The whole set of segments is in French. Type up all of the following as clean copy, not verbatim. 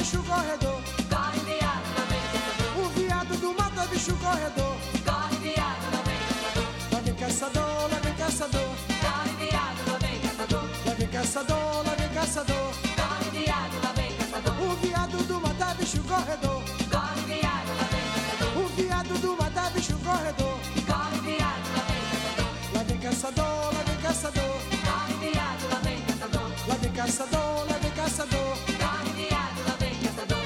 bicho corredor. Corre viado, lá vem caçador. O viado do mato é bicho corredor. Corre viado, lá vem caçador. Lá vem caçador, lá vem caçador. Corre viado, lá vem caçador. Lá vem caçador, lá vem caçador. Corre viado, lá vem caçador. O viado do mato é bicho corredor. Corre viado, lá vem caçador. O viado do mato é bicho corredor. Corre viado, lá vem caçador. Lá vem caçador, lá vem caçador. Corre viado, lá vem caçador. Lá vem caçador, lá vem caçador. Corre viado, lá vem caçador.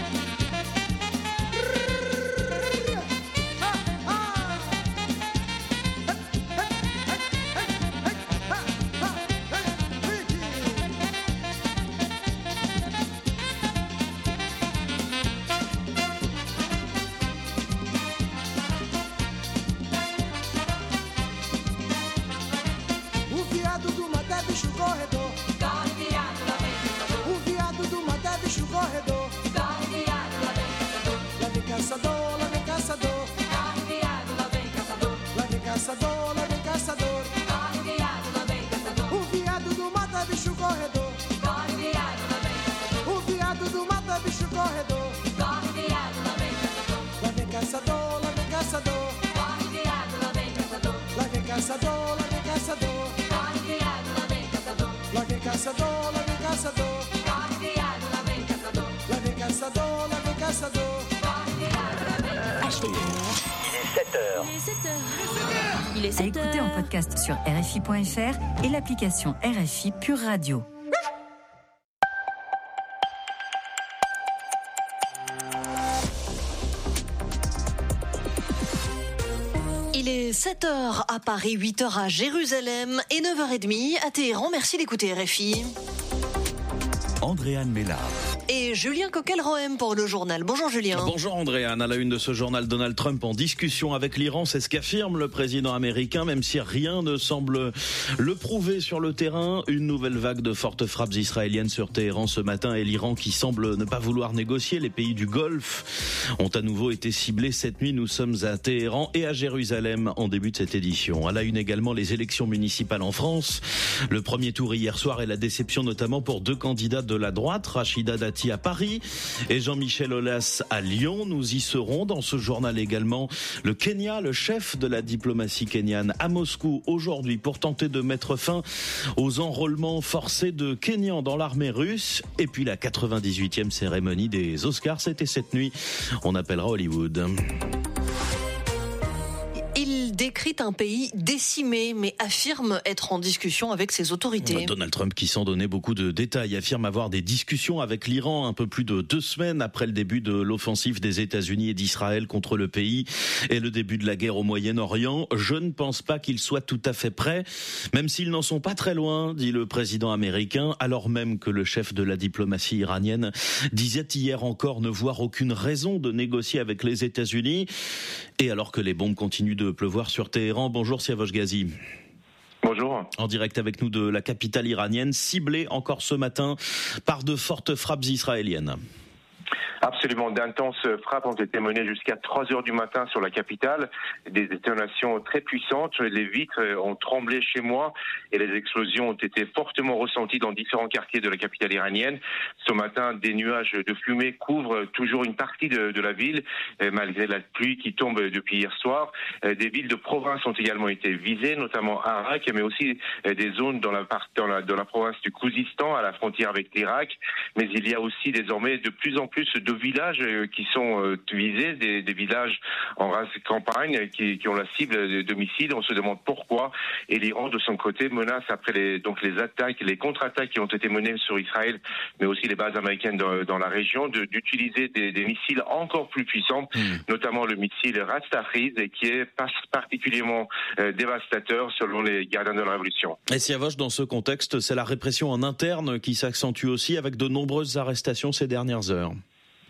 O viado do mato é bicho corredor. Corre viado, lá vem caçador. O viado do mato é bicho corredor. Corre viado, lá vem caçador. Lá vem caçador, lá vem caçador. Corre viado, lá vem caçador. Lá vem caçador, lá vem caçador. Corre viado, lá vem caçador. O viado do mato é bicho corredor. Corre viado, lá vem caçador. O viado do mato é bicho corredor. Corre viado, lá vem caçador. Lá vem caçador, lá vem caçador. Corre viado, lá vem caçador. Lá vem caçador, lá vem caçador. Corre viado, lá vem caçador. Lá vem caçador, lá vem caçador. Corre viado, lá vem caçador. Lá vem caçador, lá vem caçador. Corre viado, lá vem caçador. Il est 7h. À écouter en podcast sur RFI.fr et l'application RFI Pure Radio. Il est 7h à Paris, 8h à Jérusalem et 9h30 à Téhéran. Merci d'écouter RFI. Andréane Mélard. Et Julien Coquel-Rohem pour le journal. Bonjour Julien. Bonjour Andréane. À la une de ce journal, Donald Trump en discussion avec l'Iran, c'est ce qu'affirme le président américain, même si rien ne semble le prouver sur le terrain. Une nouvelle vague de fortes frappes israéliennes sur Téhéran ce matin et l'Iran qui semble ne pas vouloir négocier. Les pays du Golfe ont à nouveau été ciblés cette nuit. Nous sommes à Téhéran et à Jérusalem en début de cette édition. À la une également, les élections municipales en France. Le premier tour hier soir et la déception notamment pour deux candidats de la droite, Rachida Dati à Paris et Jean-Michel Aulas à Lyon. Nous y serons dans ce journal également. Le Kenya, le chef de la diplomatie kenyane à Moscou aujourd'hui pour tenter de mettre fin aux enrôlements forcés de Kenyans dans l'armée russe. Et puis la 98e cérémonie des Oscars, c'était cette nuit. On appellera Hollywood. Il décrit un pays décimé, mais affirme être en discussion avec ses autorités. Donald Trump, qui sans donner beaucoup de détails, affirme avoir des discussions avec l'Iran un peu plus de 2 semaines après le début de l'offensive des États-Unis et d'Israël contre le pays et le début de la guerre au Moyen-Orient. Je ne pense pas qu'ils soient tout à fait prêts, même s'ils n'en sont pas très loin, dit le président américain, alors même que le chef de la diplomatie iranienne disait hier encore ne voir aucune raison de négocier avec les États-Unis. Et alors que les bombes continuent de pleuvoir sur Téhéran. Bonjour Siavosh Ghazi. Bonjour. En direct avec nous de la capitale iranienne, ciblée encore ce matin par de fortes frappes israéliennes. Absolument, d'intenses frappes ont été menées jusqu'à 3 heures du matin sur la capitale. Des détonations très puissantes. Les vitres ont tremblé chez moi et les explosions ont été fortement ressenties dans différents quartiers de la capitale iranienne. Ce matin, des nuages de fumée couvrent toujours une partie de la ville, malgré la pluie qui tombe depuis hier soir. Des villes de province ont également été visées, notamment Arak, mais aussi des zones dans la province du Khouzistan, à la frontière avec l'Irak. Mais il y a aussi désormais de plus en plus de villages qui sont visés, des villages en race campagne qui ont la cible de missiles. On se demande pourquoi. Et l'Iran, de son côté, menace après les attaques, les contre-attaques qui ont été menées sur Israël, mais aussi les bases américaines dans la région, d'utiliser des missiles encore plus puissants, notamment le missile Ras-Tahriz, qui est particulièrement dévastateur selon les gardiens de la révolution. Et Siavosh, dans ce contexte, c'est la répression en interne qui s'accentue aussi avec de nombreuses arrestations ces dernières heures.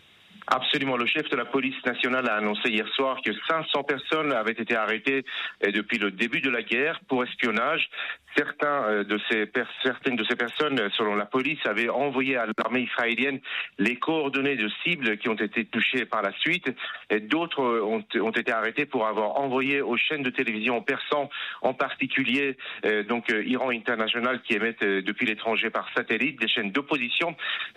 Absolument. Le chef de la police nationale a annoncé hier soir que 500 personnes avaient été arrêtées depuis le début de la guerre pour espionnage. Certaines de ces personnes, selon la police, avaient envoyé à l'armée israélienne les coordonnées de cibles qui ont été touchées par la suite. Et d'autres ont été arrêtés pour avoir envoyé aux chaînes de télévision persan, en particulier Iran International, qui émettent depuis l'étranger par satellite, des chaînes d'opposition,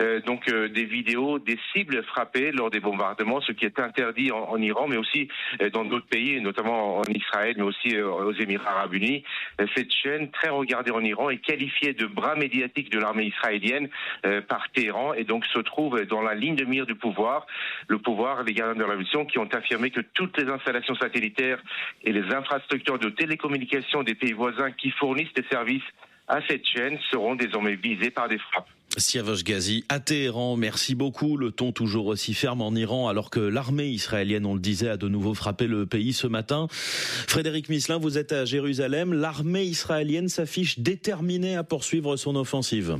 des vidéos des cibles frappées lors des bombardements, ce qui est interdit en Iran, mais aussi dans d'autres pays, notamment en Israël, mais aussi aux Émirats Arabes Unis. Cette chaîne, très regardée en Iran, est qualifiée de bras médiatique de l'armée israélienne par Téhéran, et donc se trouve dans la ligne de mire du pouvoir. Le pouvoir, les gardiens de la révolution, qui ont affirmé que toutes les installations satellitaires et les infrastructures de télécommunications des pays voisins qui fournissent des services à cette chaîne seront désormais visées par des frappes. Siavash Ghazi à Téhéran, merci beaucoup. Le ton toujours aussi ferme en Iran alors que l'armée israélienne, on le disait, a de nouveau frappé le pays ce matin. Frédéric Misselin, vous êtes à Jérusalem. L'armée israélienne s'affiche déterminée à poursuivre son offensive.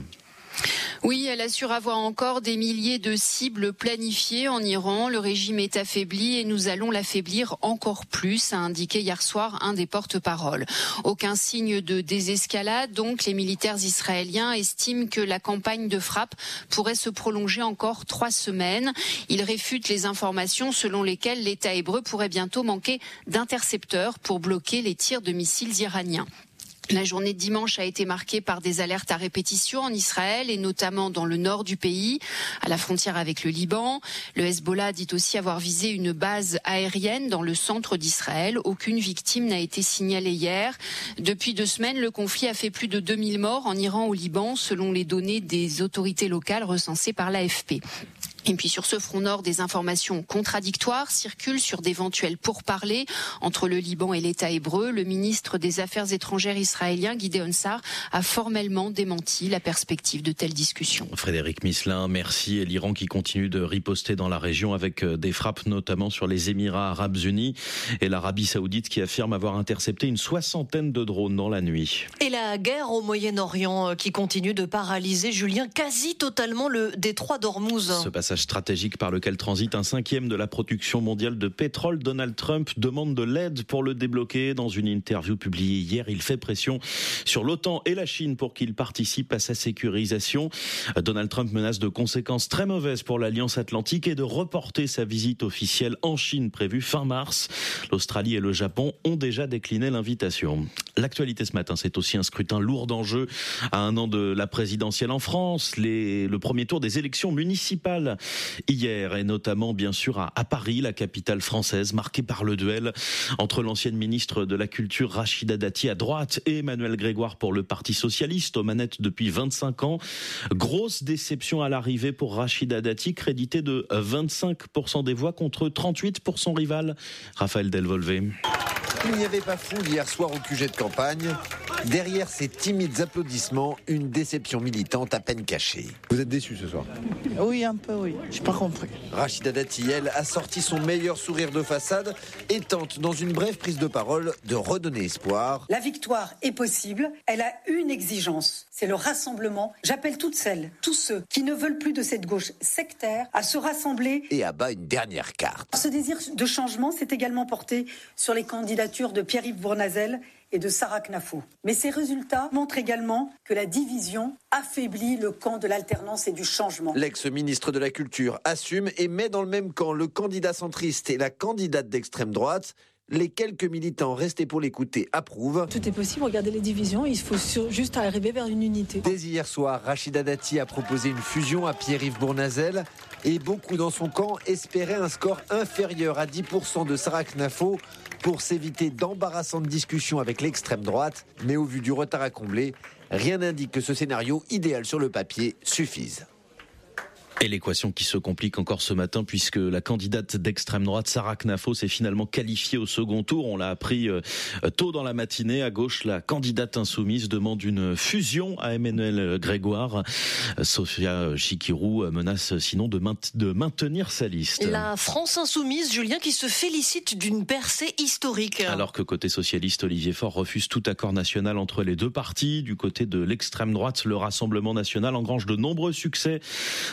Oui, elle assure avoir encore des milliers de cibles planifiées en Iran. Le régime est affaibli et nous allons l'affaiblir encore plus, a indiqué hier soir un des porte-paroles. Aucun signe de désescalade, donc les militaires israéliens estiment que la campagne de frappe pourrait se prolonger encore 3 semaines. Ils réfutent les informations selon lesquelles l'État hébreu pourrait bientôt manquer d'intercepteurs pour bloquer les tirs de missiles iraniens. La journée de dimanche a été marquée par des alertes à répétition en Israël et notamment dans le nord du pays, à la frontière avec le Liban. Le Hezbollah dit aussi avoir visé une base aérienne dans le centre d'Israël. Aucune victime n'a été signalée hier. Depuis 2 semaines, le conflit a fait plus de 2000 morts en Iran, au Liban, selon les données des autorités locales recensées par l'AFP. Et puis sur ce front nord, des informations contradictoires circulent sur d'éventuels pourparlers entre le Liban et l'État hébreu. Le ministre des Affaires étrangères israélien, Gideon Sa'ar, a formellement démenti la perspective de telles discussions. Frédéric Misselin, merci. Et l'Iran qui continue de riposter dans la région avec des frappes notamment sur les Émirats Arabes Unis et l'Arabie Saoudite qui affirme avoir intercepté une 60aine de drones dans la nuit. Et la guerre au Moyen-Orient qui continue de paralyser, Julien, quasi totalement le détroit d'Ormuz. Ce passage stratégique par lequel transite un 5e de la production mondiale de pétrole. Donald Trump demande de l'aide pour le débloquer. Dans une interview publiée hier, il fait pression sur l'OTAN et la Chine pour qu'ils participent à sa sécurisation. Donald Trump menace de conséquences très mauvaises pour l'Alliance Atlantique et de reporter sa visite officielle en Chine prévue fin mars. L'Australie et le Japon ont déjà décliné l'invitation. L'actualité ce matin, c'est aussi un scrutin lourd d'enjeux à 1 an de la présidentielle en France. Le premier tour des élections municipales hier, et notamment bien sûr à Paris, la capitale française, marquée par le duel entre l'ancienne ministre de la Culture Rachida Dati à droite et Emmanuel Grégoire pour le Parti Socialiste, aux manettes depuis 25 ans. Grosse déception à l'arrivée pour Rachida Dati, créditée de 25% des voix contre 38% pour son rival, Raphaël Delvolvé. Il n'y avait pas foule hier soir au QG de campagne. Derrière ces timides applaudissements, une déception militante à peine cachée. Vous êtes déçu ce soir? Oui, un peu, oui. J'ai pas compris. Rachida Dati, elle, a sorti son meilleur sourire de façade et tente, dans une brève prise de parole, de redonner espoir. La victoire est possible. Elle a une exigence, c'est le rassemblement. J'appelle toutes celles, tous ceux qui ne veulent plus de cette gauche sectaire à se rassembler. Et abat une dernière carte. Ce désir de changement s'est également porté sur les candidatures de Pierre-Yves Bournazel et de Sarah Knafo. Mais ces résultats montrent également que la division affaiblit le camp de l'alternance et du changement. L'ex-ministre de la Culture assume et met dans le même camp le candidat centriste et la candidate d'extrême droite. Les quelques militants restés pour l'écouter approuvent. Tout est possible, regardez les divisions, il faut juste arriver vers une unité. Dès hier soir, Rachida Dati a proposé une fusion à Pierre-Yves Bournazel et beaucoup dans son camp espéraient un score inférieur à 10% de Sarah Knafo pour s'éviter d'embarrassantes discussions avec l'extrême droite. Mais au vu du retard à combler, rien n'indique que ce scénario idéal sur le papier suffise. Et l'équation qui se complique encore ce matin puisque la candidate d'extrême droite Sarah Knafo s'est finalement qualifiée au second tour. On l'a appris tôt dans la matinée. À gauche, la candidate insoumise demande une fusion à Emmanuel Grégoire. Sophia Chikirou menace sinon de maintenir sa liste. La France insoumise, Julien, qui se félicite d'une percée historique. Alors que côté socialiste, Olivier Faure refuse tout accord national entre les deux partis. Du côté de l'extrême droite, le Rassemblement national engrange de nombreux succès, notamment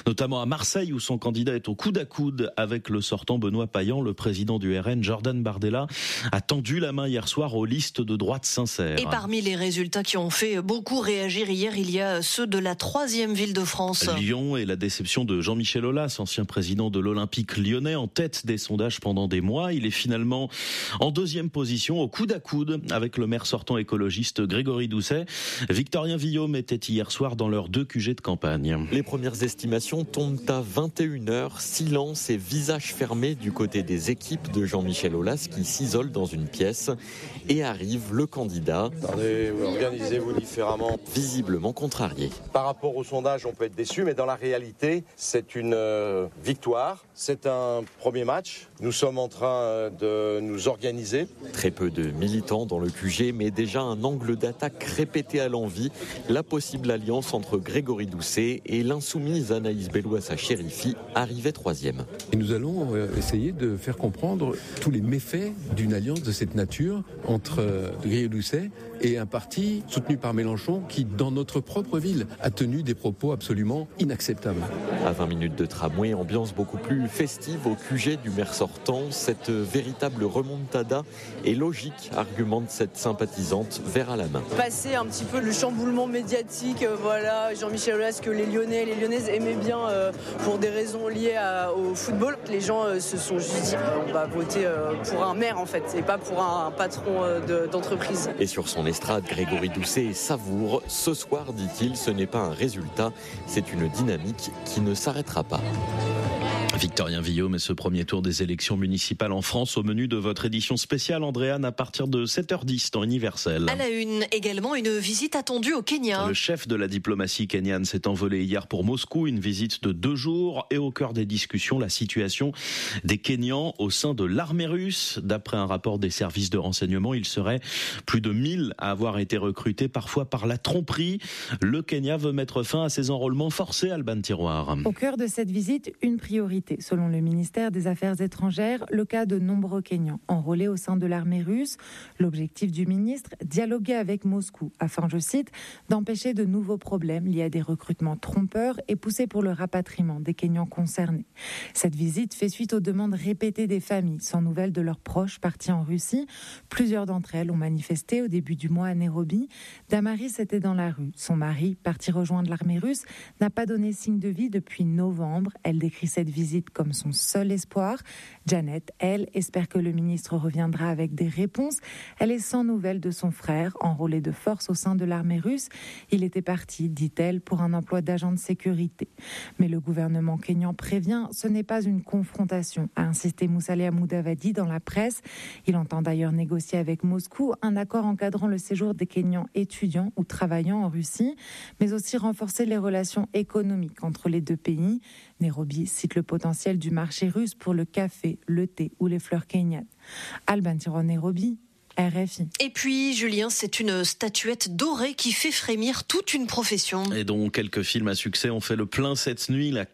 à Marseille où son candidat est au coude à coude avec le sortant Benoît Payan. Le président du RN, Jordan Bardella, a tendu la main hier soir aux listes de droite sincères. Et parmi les résultats qui ont fait beaucoup réagir hier, il y a ceux de la 3e ville de France. Lyon et la déception de Jean-Michel Aulas, ancien président de l'Olympique lyonnais, en tête des sondages pendant des mois. Il est finalement en 2e position au coude à coude avec le maire sortant écologiste Grégory Doucet. Victorien Villaume était hier soir dans leurs 2 QG de campagne. Les premières estimations tombent à 21h, silence et visage fermé du côté des équipes de Jean-Michel Aulas qui s'isolent dans une pièce. Et arrive le candidat. Attendez, organisez-vous différemment. Visiblement contrarié. Par rapport au sondage, on peut être déçu, mais dans la réalité, c'est une victoire. C'est un premier match. Nous sommes en train de nous organiser. Très peu de militants dans le QG, mais déjà un angle d'attaque répété à l'envi. La possible alliance entre Grégory Doucet et l'insoumise Anaïs Bellois-Chérifi arrivait 3e. Et nous allons essayer de faire comprendre tous les méfaits d'une alliance de cette nature entre Grégory Doucet et un parti soutenu par Mélenchon qui, dans notre propre ville, a tenu des propos absolument inacceptables. À 20 minutes de tramway, ambiance beaucoup plus festive au QG du maire sortant. Cette véritable remontada est logique, argumente cette sympathisante, verre à la main. Passer un petit peu le chamboulement médiatique, voilà, Jean-Michel Aulas, que les Lyonnais et les Lyonnaises aimaient bien pour des raisons liées au football. Les gens se sont juste dit, on va voter pour un maire en fait, et pas pour un patron d'entreprise. Et sur son estrade, Grégory Doucet savoure. Ce soir, dit-il, ce n'est pas un résultat, c'est une dynamique qui ne s'arrêtera pas. Victorien Villaume et ce premier tour des élections municipales en France au menu de votre édition spéciale, Andréane, à partir de 7h10 temps universel. À la une, également une visite attendue au Kenya. Le chef de la diplomatie kenyane s'est envolé hier pour Moscou, une visite de 2 jours et au cœur des discussions, la situation des Kenyans au sein de l'armée russe. D'après un rapport des services de renseignement, il serait plus de 1000 à avoir été recrutés, parfois par la tromperie. Le Kenya veut mettre fin à ces enrôlements forcés, Alban Tiroir. Au cœur de cette visite, une priorité. Selon le ministère des Affaires étrangères, le cas de nombreux Kenyans enrôlés au sein de l'armée russe. L'objectif du ministre, dialoguer avec Moscou afin, je cite, d'empêcher de nouveaux problèmes liés à des recrutements trompeurs et pousser pour le rapatriement des Kenyans concernés. Cette visite fait suite aux demandes répétées des familles sans nouvelles de leurs proches partis en Russie. Plusieurs d'entre elles ont manifesté au début du mois à Nairobi. Damaris était dans la rue. Son mari, parti rejoindre l'armée russe, n'a pas donné signe de vie depuis novembre. Elle décrit cette visite comme son seul espoir. Janet, elle, espère que le ministre reviendra avec des réponses. Elle est sans nouvelles de son frère, enrôlé de force au sein de l'armée russe. Il était parti, dit-elle, pour un emploi d'agent de sécurité. Mais le gouvernement kényan prévient, ce n'est pas une confrontation, a insisté Musalia Mudavadi dans la presse. Il entend d'ailleurs négocier avec Moscou un accord encadrant le séjour des Kenyans étudiants ou travaillant en Russie, mais aussi renforcer les relations économiques entre les 2 pays. Nairobi cite le potentiel du marché russe pour le café, le thé ou les fleurs kenyanes. Alban Tiroir, Nairobi, RFI. Et puis, Julien, c'est une statuette dorée qui fait frémir toute une profession. Et dont quelques films à succès ont fait le plein cette nuit. La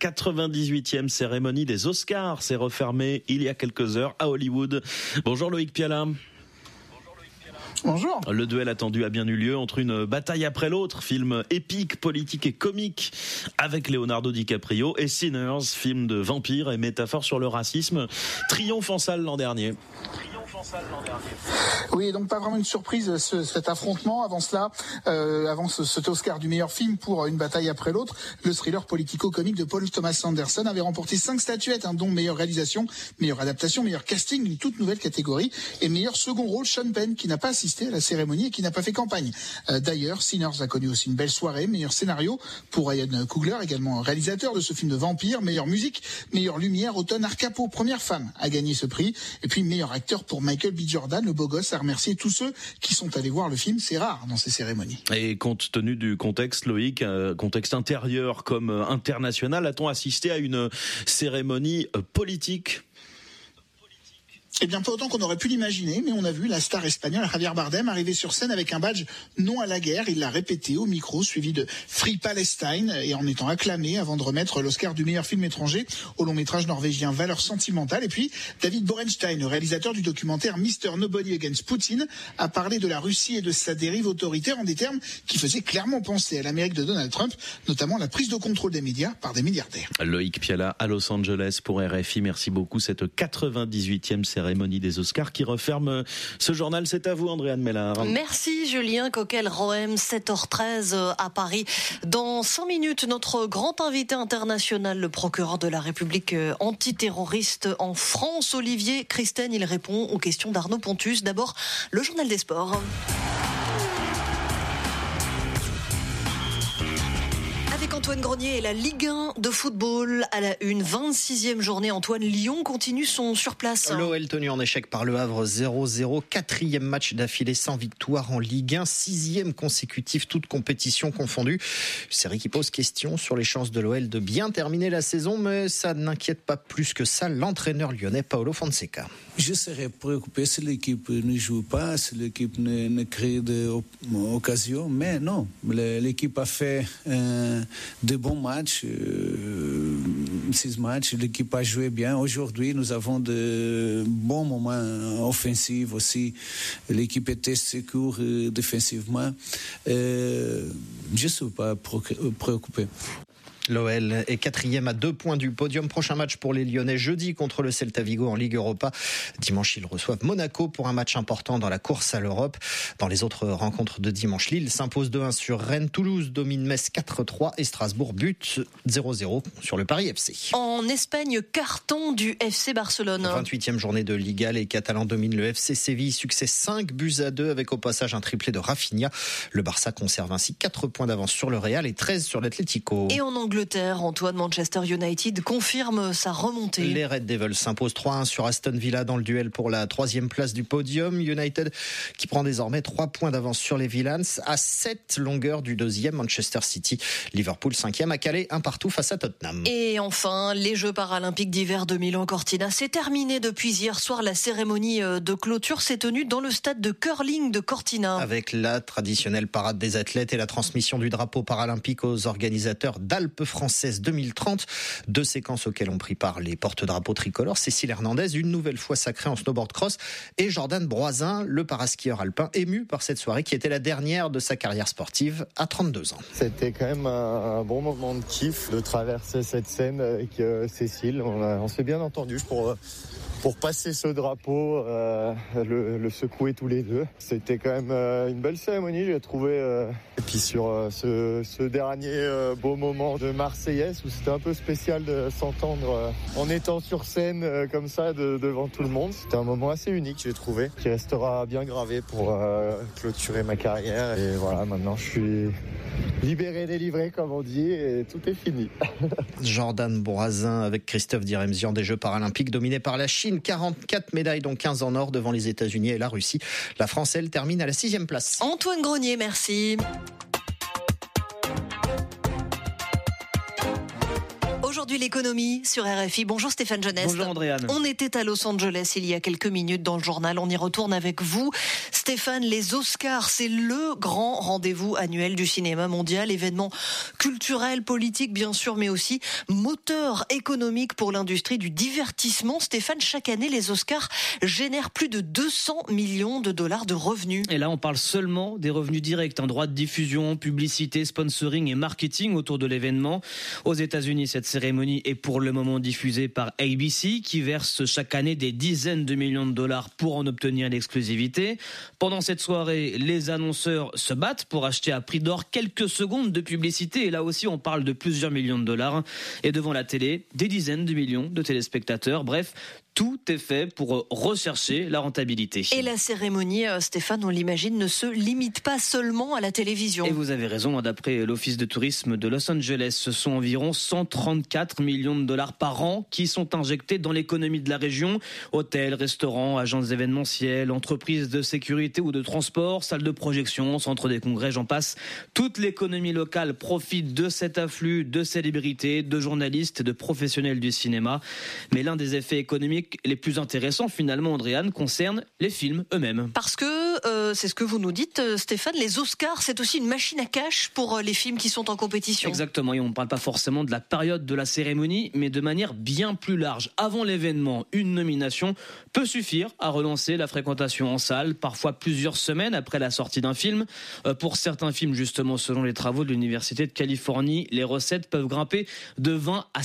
98e cérémonie des Oscars s'est refermée il y a quelques heures à Hollywood. Bonjour Loïc Piala. Bonjour. Le duel attendu a bien eu lieu entre une bataille après l'autre, film épique, politique et comique avec Leonardo DiCaprio, et Sinners, film de vampire et métaphore sur le racisme, triomphe en salle l'an dernier. Oui, donc pas vraiment une surprise cet affrontement. Avant cela, avant cet Oscar du meilleur film pour une bataille après l'autre, le thriller politico-comique de Paul Thomas Anderson avait remporté 5 statuettes, dont meilleure réalisation, meilleure adaptation, meilleur casting d'une toute nouvelle catégorie et meilleur second rôle, Sean Penn, qui n'a pas assisté à la cérémonie et qui n'a pas fait campagne. D'ailleurs, Sinners a connu aussi une belle soirée, meilleur scénario pour Ryan Coogler, également réalisateur de ce film de vampire, meilleure musique, meilleure lumière, Autumn Arcapo, première femme à gagner ce prix, et puis meilleur acteur pour Michael B. Jordan, le beau gosse, a remercié tous ceux qui sont allés voir le film. C'est rare dans ces cérémonies. Et compte tenu du contexte, Loïc, contexte intérieur comme international, a-t-on assisté à une cérémonie politique ? Eh bien, pas autant qu'on aurait pu l'imaginer, mais on a vu la star espagnole Javier Bardem arriver sur scène avec un badge non à la guerre. Il l'a répété au micro, suivi de Free Palestine, et en étant acclamé avant de remettre l'Oscar du meilleur film étranger au long métrage norvégien Valeurs sentimentales. Et puis, David Borenstein, le réalisateur du documentaire Mr. Nobody Against Putin, a parlé de la Russie et de sa dérive autoritaire en des termes qui faisaient clairement penser à l'Amérique de Donald Trump, notamment la prise de contrôle des médias par des milliardaires. Loïc Piala à Los Angeles pour RFI. Merci beaucoup. Cette 98e cérémonie des Oscars qui referme ce journal. C'est à vous, Andréane Mélard. Merci Julien Coquel-Rohem, 7h13 à Paris. Dans 5 minutes, notre grand invité international, le procureur de la République antiterroriste en France, Olivier Christen. Il répond aux questions d'Arnaud Pontus. D'abord, le journal des sports. Avec Antoine Grenier et la Ligue 1 de football à la une, 26e journée. Antoine, Lyon continue son surplace. L'OL tenu en échec par Le Havre 0-0, 4e match d'affilée sans victoire en Ligue 1, 6e consécutif, toutes compétitions confondues. Série qui pose question sur les chances de l'OL de bien terminer la saison, mais ça n'inquiète pas plus que ça l'entraîneur lyonnais Paulo Fonseca. Je serais préoccupé si l'équipe ne joue pas, si l'équipe ne crée d'occasion, mais non, l'équipe a fait de bons matchs, 6 matchs, l'équipe a joué bien. Aujourd'hui, nous avons de bons moments offensifs aussi. L'équipe était sécure défensivement. Je ne suis pas préoccupé. L'OL est 4e à 2 points du podium. Prochain match pour les Lyonnais jeudi contre le Celta Vigo en Ligue Europa. Dimanche, ils reçoivent Monaco pour un match important dans la course à l'Europe. Dans les autres rencontres de dimanche, Lille s'impose 2-1 sur Rennes. Toulouse domine Metz 4-3 et Strasbourg bute 0-0 sur le Paris FC. En Espagne, carton du FC Barcelone. 28e journée de Liga, les Catalans dominent le FC Séville. Succès 5-2 avec au passage un triplé de Rafinha. Le Barça conserve ainsi 4 points d'avance sur le Real et 13 sur l'Atlético. Et en Angleterre, Antoine, Manchester United confirme sa remontée. Les Red Devils s'imposent 3-1 sur Aston Villa dans le duel pour la 3e place du podium. United qui prend désormais 3 points d'avance sur les Villains à 7 longueurs du 2e. Manchester City, Liverpool 5e à Calais, 1-1 face à Tottenham. Et enfin, les Jeux paralympiques d'hiver de Milan-Cortina. C'est terminé depuis hier soir. La cérémonie de clôture s'est tenue dans le stade de curling de Cortina. Avec la traditionnelle parade des athlètes et la transmission du drapeau paralympique aux organisateurs d'Alpes française 2030. 2 séquences auxquelles ont pris part les porte-drapeaux tricolores. Cécile Hernandez, une nouvelle fois sacrée en snowboard cross, et Jordan Broisin, le paraskieur alpin, ému par cette soirée qui était la dernière de sa carrière sportive à 32 ans. C'était quand même un bon moment de kiff de traverser cette scène avec Cécile. On s'est bien entendu pour passer ce drapeau, le secouer tous les deux. C'était quand même une belle cérémonie, j'ai trouvé. Et puis sur ce dernier beau moment de Marseillaise, où c'était un peu spécial de s'entendre en étant sur scène comme ça devant tout le monde. C'était un moment assez unique, j'ai trouvé, qui restera bien gravé pour clôturer ma carrière. Et voilà, maintenant je suis libéré, délivré comme on dit, et tout est fini. Jordan Broisin avec Christophe Diremzian des Jeux paralympiques dominés par la Chine, 44 médailles dont 15 en or devant les États-Unis et la Russie. La France, elle, termine à la 6e place. Antoine Grenier, merci. Aujourd'hui, l'économie sur RFI. Bonjour Stéphane Jeunesse. Bonjour Andréane. On était à Los Angeles il y a quelques minutes dans le journal. On y retourne avec vous. Stéphane, les Oscars, c'est le grand rendez-vous annuel du cinéma mondial. Événement culturel, politique bien sûr, mais aussi moteur économique pour l'industrie du divertissement. Stéphane, chaque année, les Oscars génèrent plus de 200 millions de dollars de revenus. Et là, on parle seulement des revenus directs, droits de diffusion, publicité, sponsoring et marketing autour de l'événement. Aux États-Unis, cette cérémonie est pour le moment diffusée par ABC, qui verse chaque année des dizaines de millions de dollars pour en obtenir l'exclusivité. Pendant cette soirée, les annonceurs se battent pour acheter à prix d'or quelques secondes de publicité. Et là aussi, on parle de plusieurs millions de dollars. Et devant la télé, des dizaines de millions de téléspectateurs. Bref, tout est fait pour rechercher la rentabilité. Et la cérémonie, Stéphane, on l'imagine, ne se limite pas seulement à la télévision. Et vous avez raison, d'après l'Office de tourisme de Los Angeles, ce sont environ 134 4 millions de dollars par an qui sont injectés dans l'économie de la région. Hôtels, restaurants, agences événementielles, entreprises de sécurité ou de transport, salles de projection, centres des congrès, j'en passe. Toute l'économie locale profite de cet afflux de célébrités, de journalistes et de professionnels du cinéma. Mais l'un des effets économiques les plus intéressants, finalement, Andréane, concerne les films eux-mêmes. Parce que, c'est ce que vous nous dites, Stéphane, les Oscars, c'est aussi une machine à cash pour les films qui sont en compétition. Exactement, et on ne parle pas forcément de la période de la cérémonie, mais de manière bien plus large. Avant l'événement, une nomination peut suffire à relancer la fréquentation en salle, parfois plusieurs semaines après la sortie d'un film. Pour certains films, justement, selon les travaux de l'Université de Californie, les recettes peuvent grimper de 20 à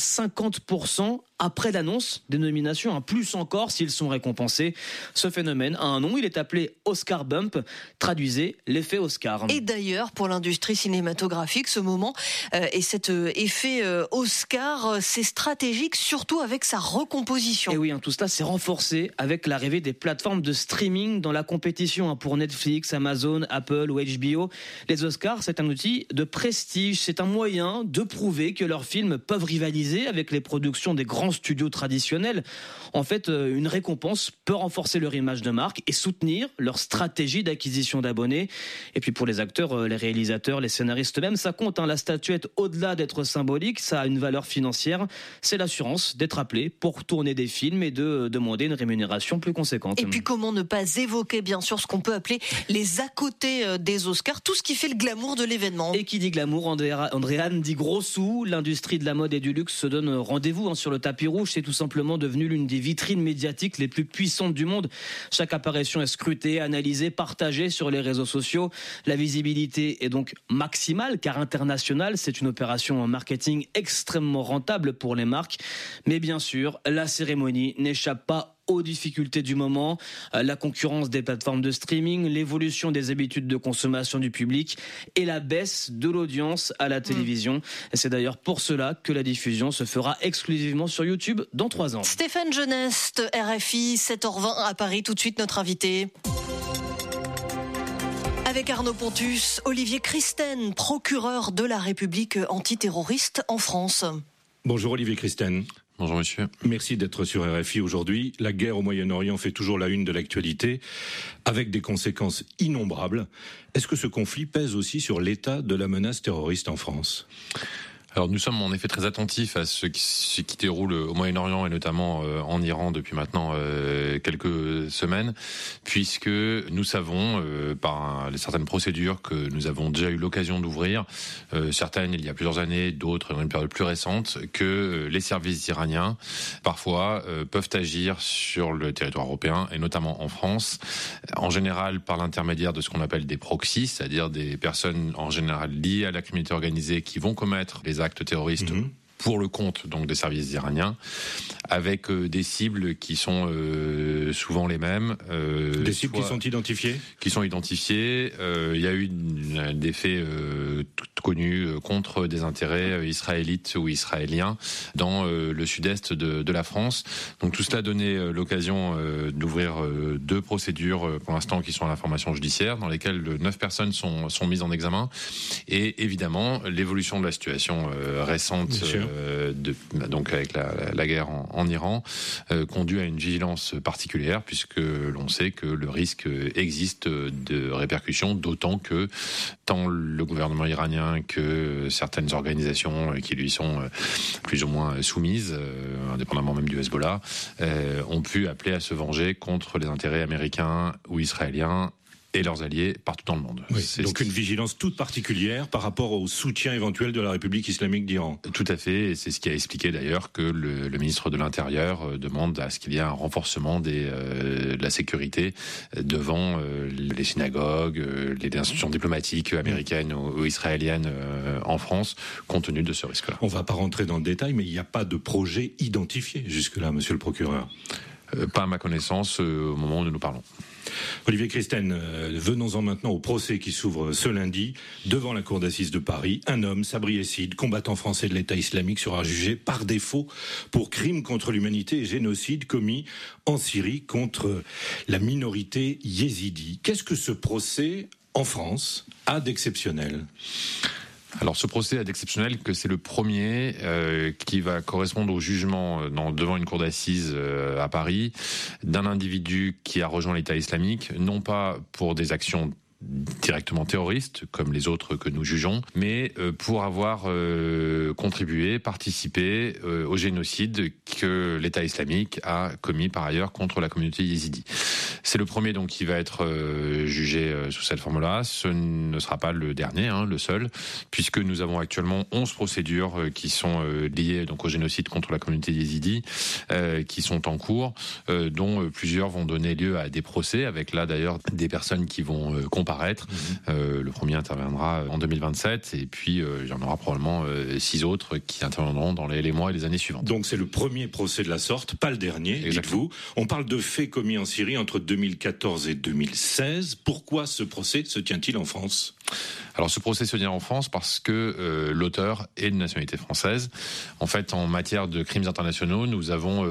50% après l'annonce des nominations, plus encore s'ils sont récompensés. Ce phénomène a un nom, il est appelé Oscar Bump, traduisez l'effet Oscar. Et d'ailleurs, pour l'industrie cinématographique, ce moment et cet effet Oscar, c'est stratégique, surtout avec sa recomposition. Et oui, tout cela s'est renforcé avec l'arrivée des plateformes de streaming dans la compétition pour Netflix, Amazon, Apple ou HBO. Les Oscars, c'est un outil de prestige, c'est un moyen de prouver que leurs films peuvent rivaliser avec les productions des grands studios traditionnels. En fait, une récompense peut renforcer leur image de marque et soutenir leur stratégie d'acquisition d'abonnés. Et puis pour les acteurs, les réalisateurs, les scénaristes même, ça compte. La statuette, au-delà d'être symbolique, ça a une valeur financière. C'est l'assurance d'être appelé pour tourner des films et de demander une rémunération plus conséquente. Et puis comment ne pas évoquer bien sûr ce qu'on peut appeler les à-côté des Oscars, tout ce qui fait le glamour de l'événement. Et qui dit glamour, Andréane dit gros sous. L'industrie de la mode et du luxe se donne rendez-vous sur le tapis rouge. C'est tout simplement devenu l'une des vitrines médiatiques les plus puissantes du monde. Chaque apparition est scrutée, analysée, partagée sur les réseaux sociaux. La visibilité est donc maximale car internationale. C'est une opération en marketing extrêmement rentable pour les marques. Mais bien sûr, la cérémonie n'échappe pas aux difficultés du moment, la concurrence des plateformes de streaming, l'évolution des habitudes de consommation du public et la baisse de l'audience à la télévision. Et c'est d'ailleurs pour cela que la diffusion se fera exclusivement sur YouTube dans 3 ans. Stéphane Geneste, RFI, 7h20 à Paris. Tout de suite, notre invité. Avec Arnaud Pontus, Olivier Christen, procureur de la République antiterroriste en France. Bonjour Olivier Christen. Bonjour monsieur. Merci d'être sur RFI aujourd'hui. La guerre au Moyen-Orient fait toujours la une de l'actualité, avec des conséquences innombrables. Est-ce que ce conflit pèse aussi sur l'état de la menace terroriste en France ? Alors nous sommes en effet très attentifs à ce qui déroule au Moyen-Orient et notamment en Iran depuis maintenant quelques semaines, puisque nous savons par certaines procédures que nous avons déjà eu l'occasion d'ouvrir, certaines il y a plusieurs années, d'autres dans une période plus récente, que les services iraniens parfois peuvent agir sur le territoire européen et notamment en France, en général par l'intermédiaire de ce qu'on appelle des proxys, c'est-à-dire des personnes en général liées à la criminalité organisée qui vont commettre les actes terroristes pour le compte donc des services iraniens, avec des cibles qui sont souvent les mêmes. Des cibles qui sont identifiées ? Qui sont identifiées. Il y a eu des faits connus contre des intérêts israélites ou israéliens dans le sud-est de la France. Donc tout cela a donné l'occasion d'ouvrir 2 procédures pour l'instant qui sont à l'information judiciaire, dans lesquelles 9 personnes sont mises en examen. Et évidemment, l'évolution de la situation récente donc avec la guerre en Iran conduit à une vigilance particulière, puisque l'on sait que le risque existe de répercussions, d'autant que tant le gouvernement iranien que certaines organisations qui lui sont plus ou moins soumises, indépendamment même du Hezbollah, ont pu appeler à se venger contre les intérêts américains ou israéliens et leurs alliés partout dans le monde. Oui, donc une vigilance toute particulière par rapport au soutien éventuel de la République islamique d'Iran. Tout à fait, et c'est ce qui a expliqué d'ailleurs que le ministre de l'Intérieur demande à ce qu'il y ait un renforcement de la sécurité devant les synagogues, les institutions diplomatiques américaines ou israéliennes en France, compte tenu de ce risque-là. On ne va pas rentrer dans le détail, mais il n'y a pas de projet identifié jusque-là, monsieur le procureur. Pas à ma connaissance au moment où nous parlons. Olivier Christen, venons-en maintenant au procès qui s'ouvre ce lundi devant la cour d'assises de Paris. Un homme, Sabri Essid, combattant français de l'État islamique, sera jugé par défaut pour crime contre l'humanité et génocide commis en Syrie contre la minorité yézidi. Qu'est-ce que ce procès, en France, a d'exceptionnel ? Alors ce procès est d'exceptionnel que c'est le premier qui va correspondre au jugement devant une cour d'assises à Paris d'un individu qui a rejoint l'État islamique, non pas pour des actions directement terroristes, comme les autres que nous jugeons, mais pour avoir contribué, participé au génocide que l'État islamique a commis par ailleurs contre la communauté yézidi. C'est le premier donc qui va être jugé sous cette forme-là. Ce ne sera pas le dernier, le seul, puisque nous avons actuellement 11 procédures qui sont liées donc au génocide contre la communauté yézidi, qui sont en cours, dont plusieurs vont donner lieu à des procès, avec là d'ailleurs des personnes qui vont comparaître. Le premier interviendra en 2027 et puis il y en aura probablement 6 autres qui interviendront dans les mois et les années suivantes. Donc c'est le premier procès de la sorte, pas le dernier, dites-vous. On parle de faits commis en Syrie entre 2014 et 2016. Pourquoi ce procès se tient-il en France ? Alors ce procès se tient en France parce que l'auteur est de nationalité française. En fait, en matière de crimes internationaux, nous avons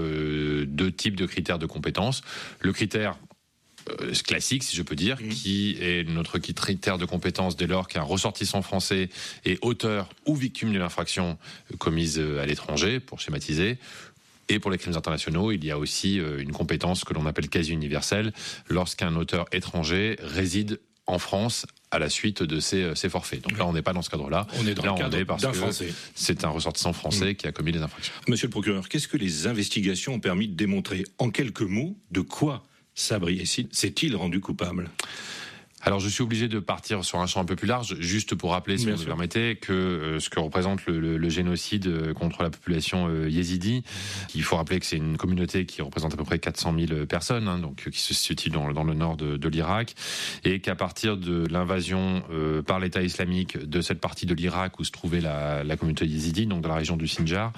2 types de critères de compétence. Le critère classique, si je peux dire, qui est notre critère de compétence dès lors qu'un ressortissant français est auteur ou victime d'une infraction commise à l'étranger, pour schématiser. Et pour les crimes internationaux, il y a aussi une compétence que l'on appelle quasi universelle, lorsqu'un auteur étranger réside en France à la suite de ces forfaits. Donc là, on n'est pas dans ce cadre-là. On est dans le cadre d'un Français. C'est un ressortissant français qui a commis des infractions. Monsieur le procureur, qu'est-ce que les investigations ont permis de démontrer ? En quelques mots, de quoi Sabri Essid s'est-il rendu coupable ? Alors je suis obligé de partir sur un champ un peu plus large, juste pour rappeler, si vous me permettez, que ce que représente le génocide contre la population yézidi. Il faut rappeler que c'est une communauté qui représente à peu près 400 000 personnes, donc qui se situe dans le nord de l'Irak, et qu'à partir de l'invasion par l'État islamique de cette partie de l'Irak où se trouvait la communauté yézidi, donc dans la région du Sinjar,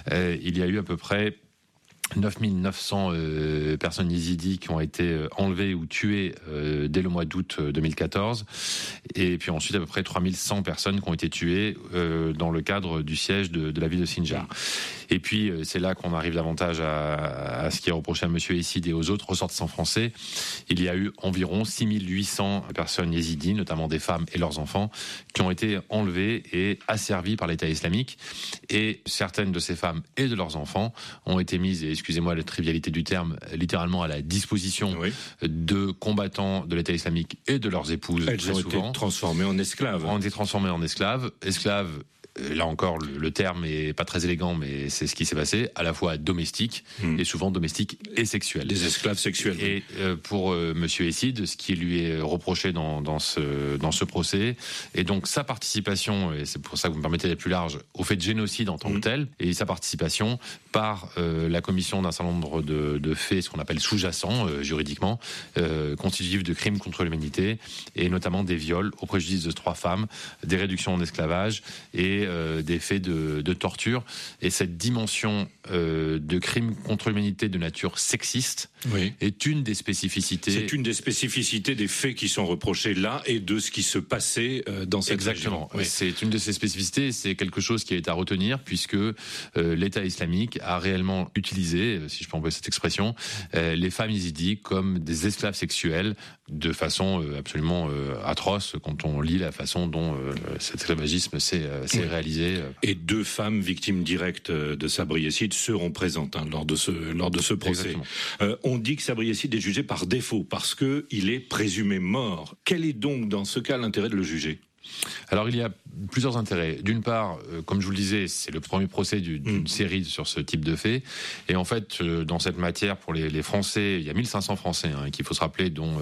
il y a eu à peu près 9900 personnes yézidis qui ont été enlevées ou tuées dès le mois d'août 2014, et puis ensuite à peu près 3100 personnes qui ont été tuées dans le cadre du siège de la ville de Sinjar. Et puis c'est là qu'on arrive davantage à ce qui est reproché à M. Essid et aux autres ressortissants français. Il y a eu environ 6800 personnes yézidis, notamment des femmes et leurs enfants, qui ont été enlevées et asservies par l'État islamique. Et certaines de ces femmes et de leurs enfants ont été mises, et excusez-moi la trivialité du terme, littéralement à la disposition de combattants de l'État islamique et de leurs épouses. Elles ont été transformées en esclaves. Ont été transformées en esclaves. Là encore, le terme est pas très élégant, mais c'est ce qui s'est passé, à la fois domestique, et souvent domestique et sexuel. Des esclaves sexuels. Et pour Monsieur Essid, ce qui lui est reproché dans ce procès, et donc sa participation, et c'est pour ça que vous me permettez d'être plus large, au fait de génocide en tant que tel, et sa participation par la commission d'un certain nombre de faits, ce qu'on appelle sous-jacents juridiquement, constitutifs de crimes contre l'humanité, et notamment des viols au préjudice de 3 femmes, des réductions en esclavage et des faits de torture. Et cette dimension de crime contre l'humanité de nature sexiste est une des spécificités. C'est une des spécificités des faits qui sont reprochés là et de ce qui se passait dans cette Exactement. région. C'est une de ces spécificités, c'est quelque chose qui est à retenir puisque l'État islamique a réellement utilisé, si je peux employer cette expression, les femmes yézidis comme des esclaves sexuels de façon absolument atroce quand on lit la façon dont cet esclavagisme s'est réalisé. Et 2 femmes victimes directes de Sabri Essid seront présentes lors de ce procès. On dit que Sabri Essid est jugé par défaut parce qu'il est présumé mort. Quel est donc dans ce cas l'intérêt de le juger ? Alors il y a plusieurs intérêts. D'une part, comme je vous le disais, c'est le premier procès d'une série sur ce type de faits. Et en fait, dans cette matière, pour les Français, il y a 1500 Français qu'il faut se rappeler, dont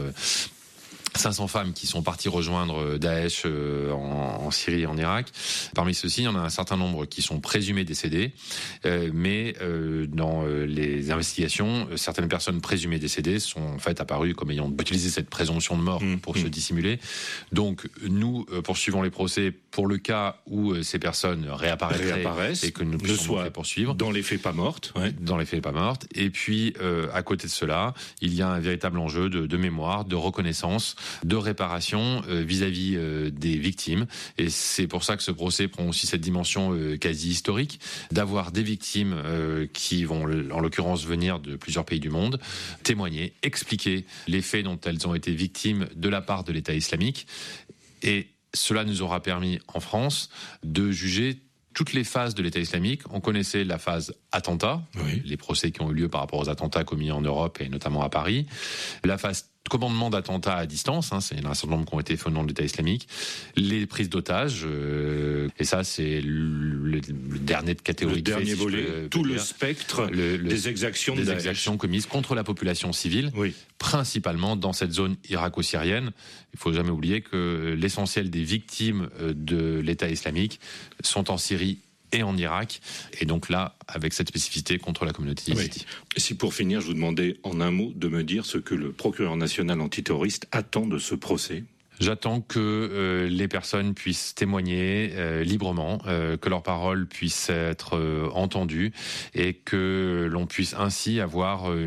500 femmes qui sont parties rejoindre Daesh en Syrie et en Irak. Parmi ceux-ci, il y en a un certain nombre qui sont présumés décédés, mais dans les investigations, certaines personnes présumées décédées sont en fait apparues comme ayant utilisé cette présomption de mort pour se dissimuler. Donc nous poursuivons les procès pour le cas où ces personnes réapparaissent et que nous puissions les poursuivre. Dans les faits pas mortes. Dans les faits pas mortes. Et puis à côté de cela, il y a un véritable enjeu de mémoire, de reconnaissance, de réparation vis-à-vis des victimes. Et c'est pour ça que ce procès prend aussi cette dimension quasi historique, d'avoir des victimes qui vont en l'occurrence venir de plusieurs pays du monde, témoigner, expliquer les faits dont elles ont été victimes de la part de l'État islamique. Et Cela nous aura permis en France de juger toutes les phases de l'État islamique. On connaissait la phase attentat, les procès qui ont eu lieu par rapport aux attentats commis en Europe et notamment à Paris. La phase commandement d'attentats à distance, c'est un certain nombre qui ont été faits au nom de l'État islamique. Les prises d'otages, et ça c'est le dernier de catégorie. Le dernier volet, tout le spectre des exactions commises contre la population civile, principalement dans cette zone irako-syrienne. Il ne faut jamais oublier que l'essentiel des victimes de l'État islamique sont en Syrie et en Irak, et donc là, avec cette spécificité contre la communauté yézidi. Si pour finir, je vous demandais en un mot de me dire ce que le procureur national antiterroriste attend de ce procès. J'attends que les personnes puissent témoigner librement, que leurs paroles puissent être entendues et que l'on puisse ainsi avoir